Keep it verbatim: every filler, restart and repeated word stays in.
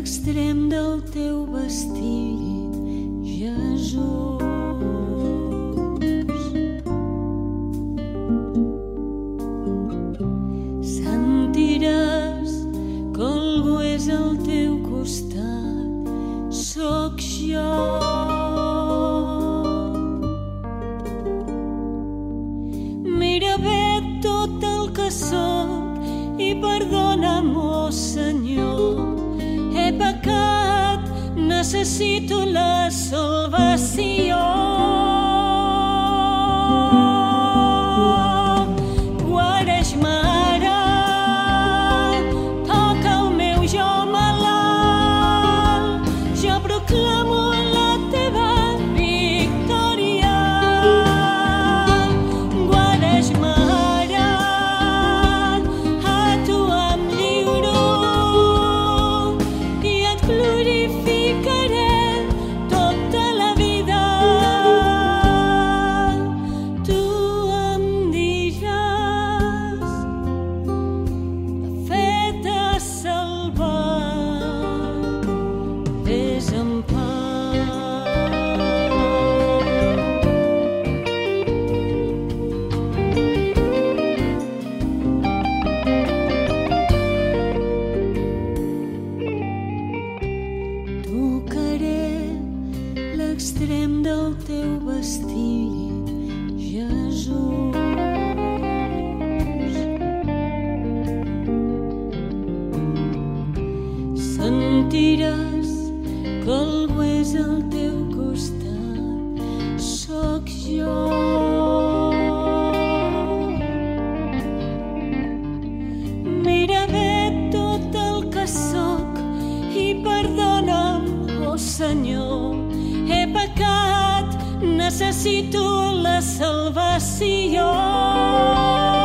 l'extrem del teu vestit, Jesús. Sentiràs que algú és al teu costat, sóc jo. Mira bé tot el que sóc i perdona'm, oh Senyor. He pecat, necessito la salvació. Guareix-me ara, toca el meu jo malalt, jo proclamo la teva victòria. Guareix-me ara, a tu em lliuro i et glorificaré tota la vida. Tu em diràs, la fe t'ha salvat, vés en pau. Tocaré l'extrem del teu vestit, Jesús. Sentiràs que algú és al teu costat, sóc jo. Mira bé tot el que sóc i perdona'm, oh Senyor. He pecat, necessito la salvació.